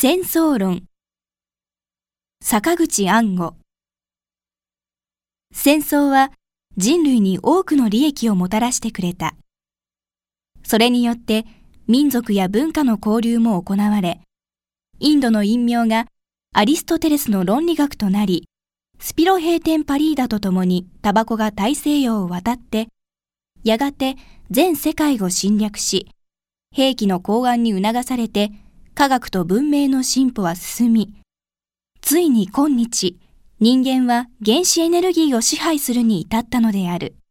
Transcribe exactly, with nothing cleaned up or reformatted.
戦争論。坂口安吾。戦争は人類に多くの利益をもたらしてくれた。それによって民族や文化の交流も行われ、インドの陰陽がアリストテレスの論理学となり、スピロヘーテンパリーダとともにタバコが大西洋を渡って、やがて全世界を侵略し、兵器の考案に促されて科学と文明の進歩は進み、ついに今日、人間は原子エネルギーを支配するに至ったのである。